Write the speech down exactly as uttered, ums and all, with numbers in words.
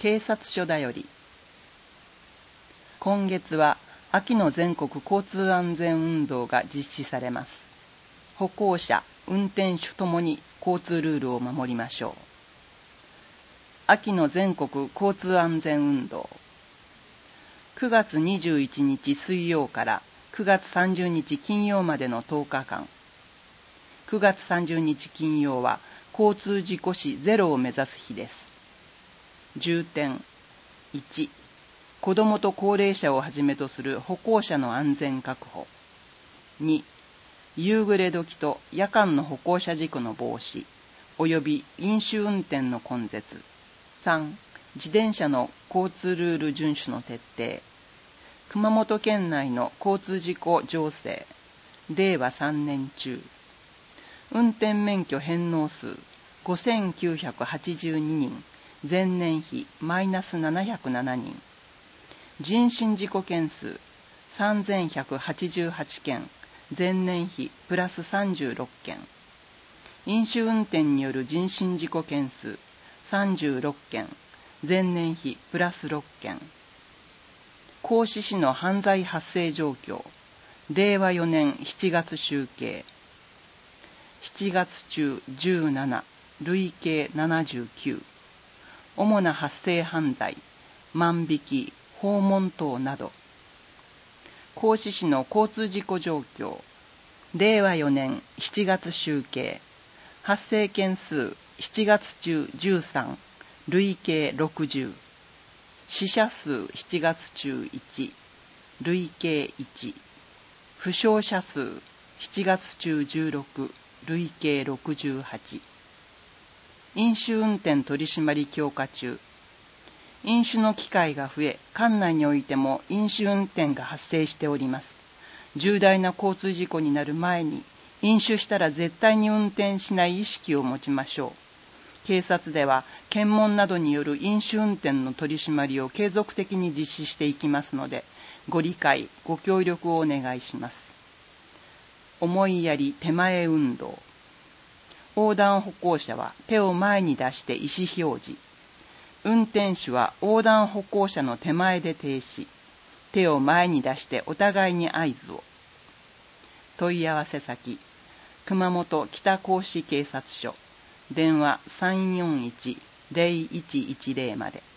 警察署だより。今月は秋の全国交通安全運動が実施されます。歩行者、運転手ともに交通ルールを守りましょう。秋の全国交通安全運動。くがつにじゅういちにち水曜からくがつさんじゅうにち金曜までのとおかかん。くがつさんじゅうにち金曜は交通事故死ゼロを目指す日です。重点いち、子どもと高齢者をはじめとする歩行者の安全確保。に、夕暮れ時と夜間の歩行者事故の防止及び飲酒運転の根絶。さん、自転車の交通ルール遵守の徹底。熊本県内の交通事故情勢。れいわさんねん中。運転免許返納数ごせんきゅうひゃくはちじゅうににん、前年比マイナスななひゃくななにん。人身事故件数さんぜんひゃくはちじゅうはちけん、前年比プラスさんじゅうろっけん。飲酒運転による人身事故件数さんじゅうろっけん、前年比プラスろっけん。合志市の犯罪発生状況。れいわよねんしちがつ集計。しちがつ中じゅうなな、累計ななじゅうきゅう。主な発生犯罪、万引き、訪問等など。合志市の交通事故状況。れいわよねんしちがつ集計。発生件数しちがつ中じゅうさん、累計ろくじゅう。死者数しちがつ中いち、累計いち。負傷者数しちがつ中じゅうろく、累計ろくじゅうはち。飲酒運転取締強化中。飲酒の機会が増え、管内においても飲酒運転が発生しております。重大な交通事故になる前に、飲酒したら絶対に運転しない意識を持ちましょう。警察では検問などによる飲酒運転の取り締まりを継続的に実施していきますので、ご理解ご協力をお願いします。思いやり手前運動。横断歩行者は手を前に出して意思表示。運転手は横断歩行者の手前で停止。手を前に出してお互いに合図を。問い合わせ先、熊本北甲子警察署。電話さんよんいち ゼロいちいちゼロまで。